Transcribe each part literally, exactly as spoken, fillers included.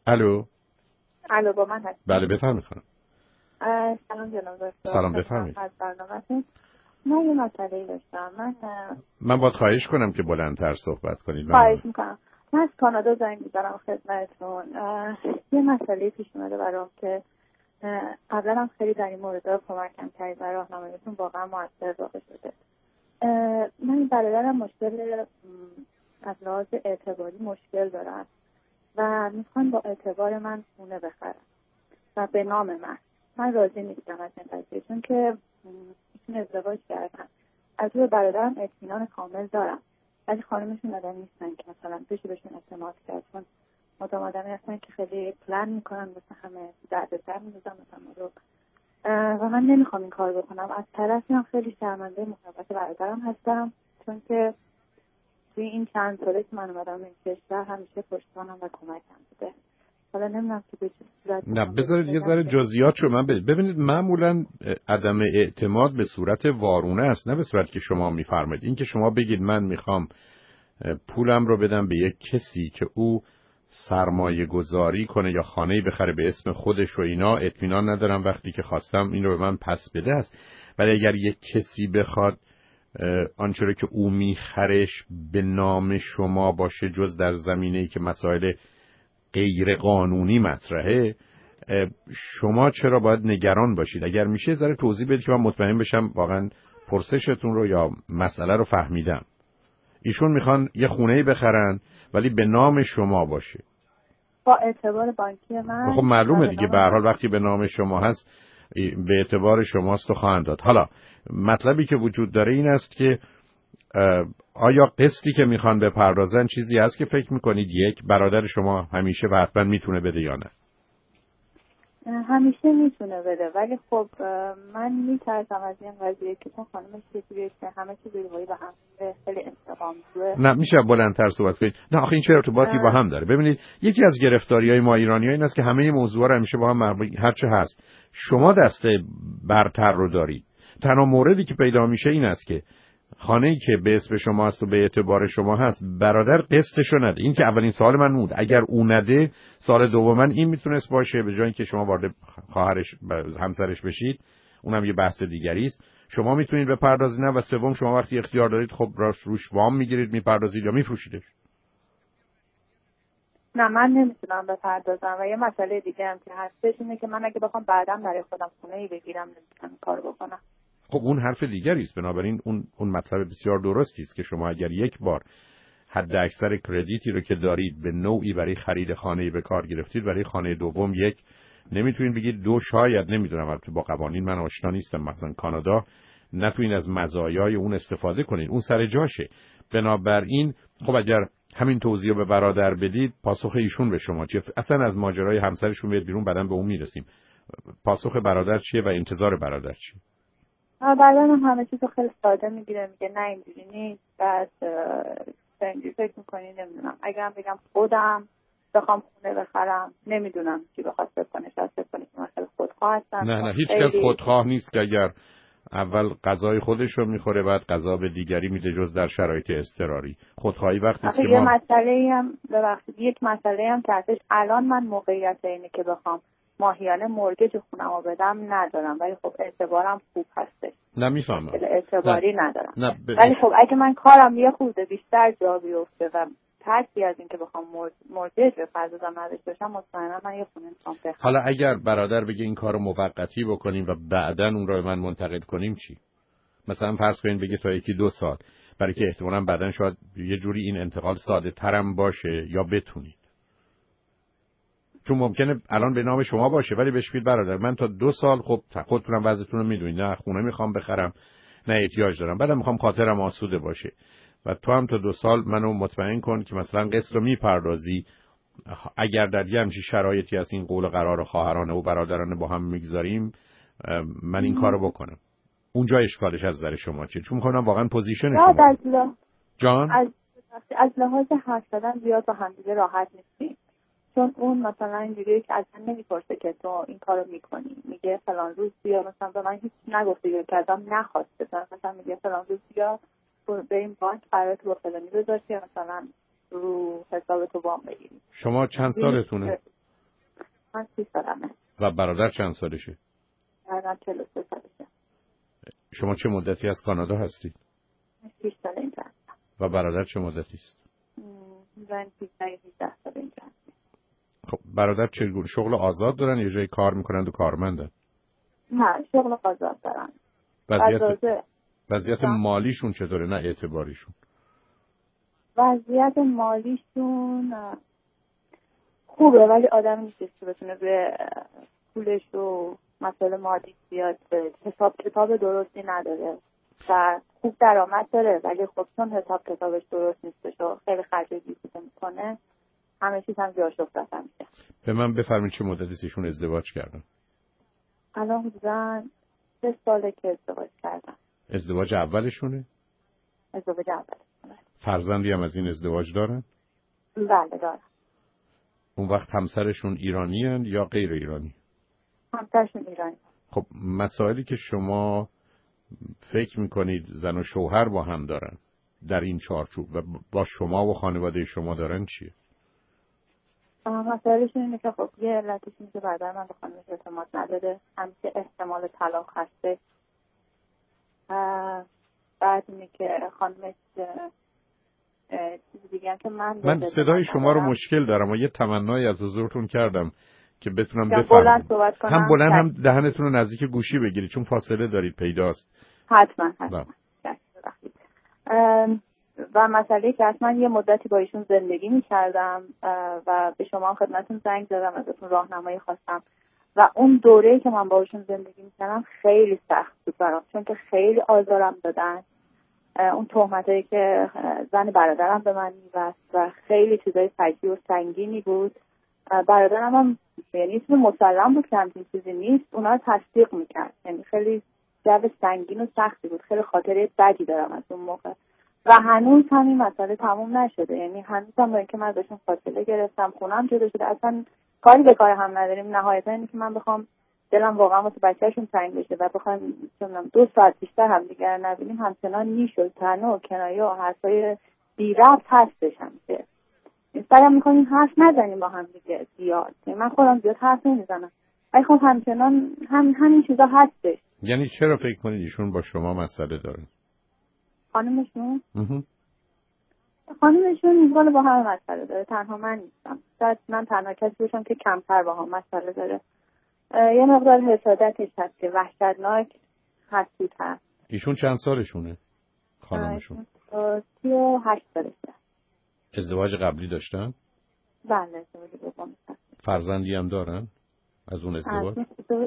الو الو با من هست. بله بفرمایید خانم. سلام جناب دکتر. سلام بفرمایید. از برنامه‌تون من یه مسئله داشتم. من من باید خواهش کنم که بلندتر صحبت کنید. خواهش میکنم. من از کانادا زنگ میزنم خدمتتون. یه مسئله پیش اومده برام که قبلا هم خیلی در این مورد کمکم کردید و راهنماییتون واقعا موثر واقع شده. من برادرم مشکل از لحاظ اعتباری مشکل دارن و میخوان با اعتبار من خونه بخرن و به نام من. من راضی نیستم از این قضیه، چون که ایشون ازدواج کردن. از روی برادرم اطمینان کامل دارم، ولی خانمشون آدم نیستن که مثلا بشه بهشون اعتماد کرد، چون مدام آدمی هستن که خیلی پلن میکنن مثل همه دردسر میزنن مثلا رو و من نمیخوام این کار بکنم. از طرفی هم خیلی شرمنده محبت برادرم هستم، چون که توی این چند ساله که من اومدم این کشور همیشه پشتوانم و کمکم بوده. حالا نمیدونم که به چه صورت. نه بذارید یه ذره جزئیات رو من بدید. ببینید معمولا عدم اعتماد به صورت وارونه است، نه به صورت که شما میفرمایید. این که شما بگید من میخوام پولم رو بدم به یک کسی که او سرمایه گذاری کنه یا خانه‌ای بخره به اسم خودش و اینا، اطمینان ندارم وقتی که خواستم این رو به من پس بده است. ولی اگر یک کسی بخواد آنچه رو که او میخرش به نام شما باشه، جز در زمینه‌ای که مسائل غیر قانونی مطرحه، شما چرا باید نگران باشید؟ اگر میشه ذره توضیح بدید که من مطمئن بشم واقعا پرسشتون رو یا مسئله رو فهمیدم. ایشون میخوان یه خونه‌ای بخرن ولی به نام شما باشه، با اعتبار بانکی من. خب معلومه دیگه، به هر حال وقتی به نام شما هست به اعتبار شماست و خواهند داد. حالا مطلبی که وجود داره این است که آیا قسطی که میخوان بپردازن چیزی هست که فکر میکنید یک برادر شما همیشه و حتما میتونه بده یا نه؟ همیشه میتونه بده، ولی خب من میترسم از این قضیه که اون خانمش چیزیه که همه چیز روی به هم خیلی انتقام جوه. نه میشه بلندتر صحبت کنید. نه آخه این چه ارتباطی با هم داره؟ ببینید یکی از گرفتاری‌های ما ایرانی‌ها این است که همه موضوعا رو همیشه با هم مربوط، هر چه هست شما دسته برتر رو دارید. تنها موردی که پیدا میشه این است که خانه‌ای که به اسم شما هست و به اعتبار شما هست برادر قسطشو نده. این که اولین سوال من بود. اگر او نده، سال دوم من این میتونست باشه، به جای اینکه شما وارد خواهرش همسرش بشید، اونم یه بحث دیگری است. شما میتونید بپردازید نه، و سوم شما وقتی اختیار دارید خب روش وام میگیرید میپردازید یا میفروشیدش. نه من نمیتونم بپردازم و یه مسئله دیگه هم که هستش اینه که من اگه بخوام بعداً برای خودم خونه‌ای بگیرم نمیتونم کار بکنم. خب اون حرف دیگری است. بنابراین اون اون مطلب بسیار درستی است که شما اگر یک بار حد اکثر کردیتی رو که دارید به نوعی برای خرید خانه‌ای به کار گرفتید، برای خانه دوم یک نمیتونید بگید، دو شاید نمیدونم، البته با قوانین من آشنا نیستم، مثلا کانادا نتونید از مزایای اون استفاده کنید، اون سر جاشه. بنابراین خب اگر همین توضیح رو به برادر بدید، پاسخ ایشون به شما چیه؟ اصلا از ماجرای همسرشون میاد بیرون، بعدن به اون میرسیم. پاسخ برادر چیه و انتظار برادر چیه؟ بعدن هم همه چیز رو خیلی ساده میگیره، میگه نه اینجوری نیست، بعد اینجوری فکر میکنی نمیدونم اگه هم بگم خودم بخوام خونه بخرم نمیدونم چی بخواد بکنه، شاید بکنه که من خیلی خودخواه هستم. نه نه هیچ کس خودخواه نیست که اگر اول غذای خودش رو میخوره بعد غذا به دیگری میده، جز در شرایط اضطراری. خودخواهی وقتی است که یه ما مسئله هم ببخشید یک مسئله هم که هستش، الان من موقعیت اینه که بخوام ماهیانه مورگج خونمو بدم ندارم، ولی خب اعتبارم خوب هستش. نه میفهمم. اعتباری نه. ندارم. نه ب... ولی خب اگه من کارم یه خورده بیشتر جا بیفته و ترسی از این که بخوام مورگج بپردازم نداشته باشم، مطمئنا من یه خونه میخوام بخرم. حالا اگر برادر بگه این کارو موقتی بکنیم و بعداً اون رو به من منتقل کنیم چی؟ مثلا فرض کنین بگه تا یکی دو سال، برای که احتمالاً بعداً شاید یه جوری این انتقال ساده ترم باشه یا بتونید. چون ممکنه الان به نام شما باشه ولی بهش بگید برادر من تا دو سال خب خودتونم وضعیتون رو میدونید، نه خونه میخوام بخرم نه احتیاج دارم، بعدم میخوام خاطرم آسوده باشه و تو هم تا دو سال منو مطمئن کن که مثلا قسط رو میپردازی. اگر در یه همچین شرایطی از این قول قرار خواهرانه و برادرانه با هم میگذاریم، من این کارو بکنم. اونجا اشکالش از نظر شما چیه؟ چون میخوام واقعا پوزیشن شما از ل... جان از از لحاظ حرف زدن زیاد با هم دیگه راحت نیستیم، چون اون مثلا اینجوریه که اصلا نمیپرسه که تو این کارو میکنی، میگه فلان روز بیا، مثلا به من هیچ نگفته یا که ازم نخواسته، مثلا میگه فلان روز بیا بریم بانک قرار تو با فلانی بذاری، مثلا رو حساب تو وام بگیری. شما چند سالتونه؟ من سی سالمه. و برادر چند سالشه؟ برادر چهل و سه سالشه. شما چه مدتی از کانادا هستید؟ شش سال اینجا هستم. و برادر چه مدتی است؟ من هجده سال اینجا هستم. خب برادر چه شغل آزاد دارن یا جای کار میکنند و کارمندن؟ نه شغل آزاد دارن. وضعیت وضعیت مالیشون چطوره؟ نه اعتباریشون. وضعیت مالیشون خوبه ولی آدم نیست که بتونه به پولش و مسئله مالی زیاد به حساب کتاب درستی نداره و خوب درآمد داره ولی خب چون حساب کتابش درست نیستش و خیلی خرج بیهوده میکنه همه چیز هم جاش افتاده میشه. به من بفرمایید چه مدتی ایشون ازدواج کردن؟ الان حدوداً سه ساله که ازدواج کردن. ازدواج اولشونه؟ ازدواج اولشونه. فرزندی هم از این ازدواج دارن؟ بله دارن. اون وقت همسرشون ایرانی هن یا غیر ایرانی؟ همسرشون ایرانی. خب مسائلی که شما فکر میکنید زن و شوهر با هم دارن در این چارچوب و با شما و خانواده شما دارن چیه؟ مسائلشون اینه که خب یه علتش اینه که برادر من به خانمش اعتماد نداره، همیشه احتمال طلاق هسته. بعد اینه که خانمش چیز دیگه هم که من من صدای شما رو مشکل دارم و یه تمنایی از حضورتون کردم که بتونم بفهمم. بلند صحبت کنم. هم بلند هم دهنتون رو نزدیک گوشی بگیرید چون فاصله دارید پیداست. حتما حتما. و مسئله که اصلا یه مدتی با ایشون زندگی می‌کردم و به شما خدمتتون زنگ زدم ازتون راهنمایی خواستم و اون دوره‌ای که من با ایشون زندگی می‌کردم خیلی سخت بود برام چون که خیلی آزارم دادن. اون تهمتایی که زن برادرم به من می‌بست و خیلی چیزای فجیع و سنگینی بود. برادرم هم یعنی چیز مسلم بود که همچین چیزی نیست، اونا رو تصدیق می‌کرد. یعنی خیلی جو سنگین و سختی بود. خیلی خاطره بدی دارم از اون موقع. و هنوز هم این مسئله تموم نشده، یعنی هنوز هم با اینکه من ازشون فاصله گرفتم، خونم جدا شده، اصلا کاری به کار هم نداریم. نهایتا اینه که من بخوام دلم واقعا واسه بچه‌شون تنگ بشه و بخوام چونم دو ساعت بیشتر هم دیگر نبینیم همچنان نیشد تنه و کنایه و حرفای بی ربط هستش همیشه. سعی می‌کنیم حرف نزنیم با هم دیگه زیاد. من خودم زیاد حرف نمیزنم. ولی خب همچنان هم همین چیزا هستش. یعنی چرا فکر کنید ایشون با شما مسئله داره؟ خانمشون؟ خانمشون والا با هم مسئله داره، تنها من نیستم. شاید من تنها کسی باشم که کمتر با هم مسئله داره. یه مقدار حسادتش هست که وحشتناک حسود هست. ایشون چند سالشونه؟ خانمشون؟ سی و هشت سالشه. ازدواج قبلی داشتن؟ بله ازدواج دوم داشتن. فرزندی هم دارن؟ از اون ازدواج؟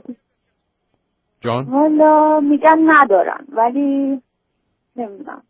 جان؟ والا میگن ندارن ولی نمیدونم.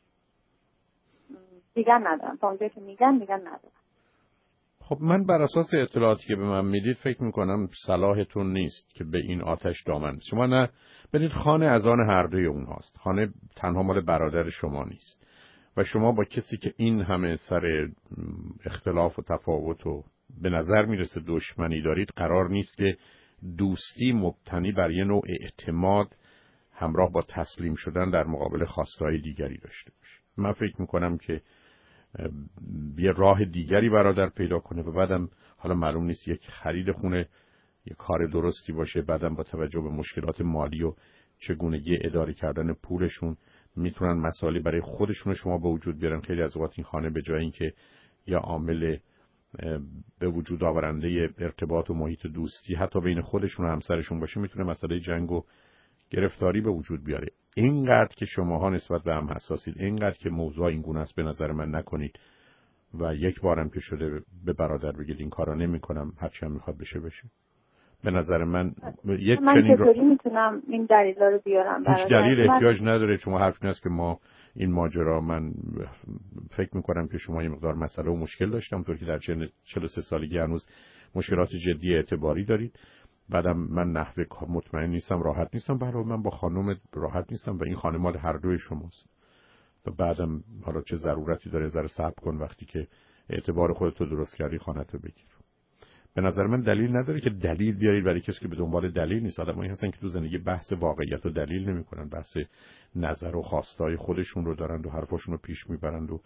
میگن ندارن. تا اونجایی که میگن میگن ندارن. خب من بر اساس اطلاعاتی که به من میدید فکر میکنم صلاحتون نیست که به این آتش دامن شما نه بدید. خانه از آن هر دوی اونهاست. خانه تنها مال برادر شما نیست و شما با کسی که این همه سر اختلاف و تفاوت و به نظر میرسه دشمنی دارید قرار نیست که دوستی مبتنی بر یه نوع اعتماد همراه با تسلیم شدن در مقابل خواستهای دیگری داشته باشه. من فکر میکنم که یه راه دیگری برادر پیدا کنه و بعدم حالا معلوم نیست یک خرید خونه یک کار درستی باشه، بعدم با توجه به مشکلات مالی و چگونگی اداره کردن پولشون میتونن مسائلی برای خودشون شما به وجود بیارن. خیلی از اوقات این خانه به جای اینکه یا عامل به وجود آورنده ارتباط و محیط دوستی حتی بین خودشون و همسرشون باشه میتونه مسئله جنگ و گرفتاری به وجود بیاره. اینقدر که شماها نسبت به هم حساسید، اینقدر که موضوع این گونه است به نظر من نکنید و یک بارم که شده به برادر بگید این کارا نمی‌کنم هرچی هم میخواد بشه بشه. به نظر من یک من چنین چطوری رو... میتونم این دلیلا رو بیارم برادر؟ هیچ دلیل احتیاج من... نداره. شما حرف این است که ما این ماجرا من فکر میکنم که شما یه مقدار مسئله و مشکل داشتم اونطور که در چهل و سه سالگی هنوز مشکلات جدی اعتباری دارید. بعدم من نحوه مطمئن نیستم، راحت نیستم، برای من با خانم راحت نیستم و این خانم مال هر دوی شماست. و بعدم حالا چه ضرورتی داره ذره صبر کن وقتی که اعتبار خودت رو درست کردی خانه‌تو بگیر. به نظر من دلیل نداره که دلیل بیارید برای کسی که به دنبال دلیل نیست. آدمایی هستن که تو زندگی بحث واقعیت و دلیل نمی‌کنن، بحث نظر و خواستای خودشون رو دارن و حرفاشون رو پیش میبرند و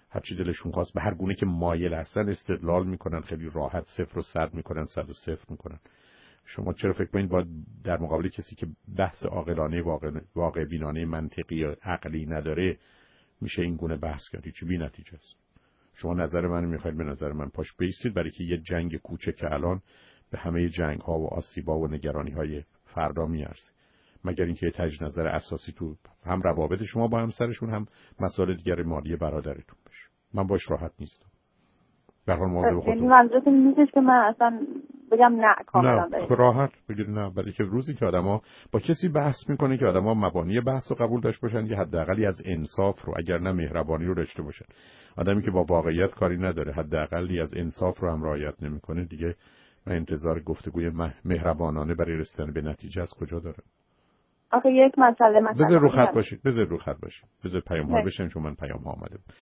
هر چی دلشون خواست به هر گونه که مایل هستن استدلال میکنن، خیلی راحت صفر و صد میکنن، صد و صفر میکنن. شما چرا فکر کنید باید در مقابل کسی که بحث عاقلانه واقع واقع بینانه منطقی یا عقلی نداره میشه این گونه بحث کرد؟ چی بی نتیجه است. شما نظر منو میخواید، به نظر من پاش بیستید، برای که یه جنگ کوچک الان به همه جنگ ها و آسیبا و نگرانی های فردا میارزه. مگر اینکه یه تجدید نظر اساسی تو هم روابط شما با همسرشون هم مسائل دیگر مالی برادرتون بشه. من باش راحت نیستم. به هر حال یعنی منظورتون نیستش که من اصلا بگم نه کاملا نه راحت بگید نه، برای که روزی که آدما با کسی بحث میکنه که آدما مبانی بحث رو قبول داشته باشن، یه حداقلی از انصاف رو اگر نه مهربانی رو داشته باشن. آدمی که با واقعیت کاری نداره حداقلی از انصاف رو هم رعایت نمیکنه، دیگه من انتظار گفتگوی مهربانانه برای رسیدن به نتیجه از کجا دارم؟ آخه یک مسئله مثلا بذار رو خط باشید، بذار رو خط باشید، بذار پیام ها بشن چون من پیام ها آمده.